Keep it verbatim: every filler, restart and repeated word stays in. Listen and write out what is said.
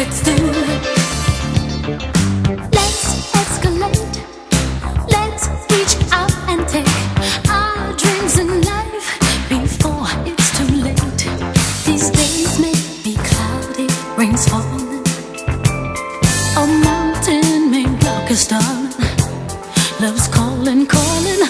let's do it. Let's escalate. Let's reach out and take our dreams in life before it's too late. These days may be cloudy, rain's falling, a mountain may block us, darling. Love's calling, calling.